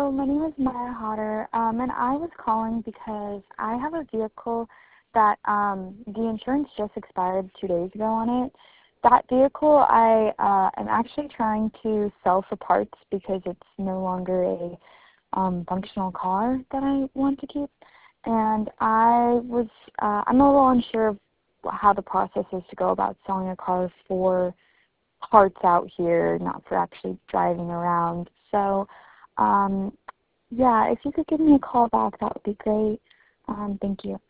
Hello, my name is Maya Hodder, and I was calling because I have a vehicle that the insurance just expired 2 days ago on it. That vehicle I am actually trying to sell for parts because it's no longer a functional car that I want to keep. And I'm a little unsure of how the process is to go about selling a car for parts out here, not for actually driving around. So, yeah, if you could give me a call back, that would be great. Thank you.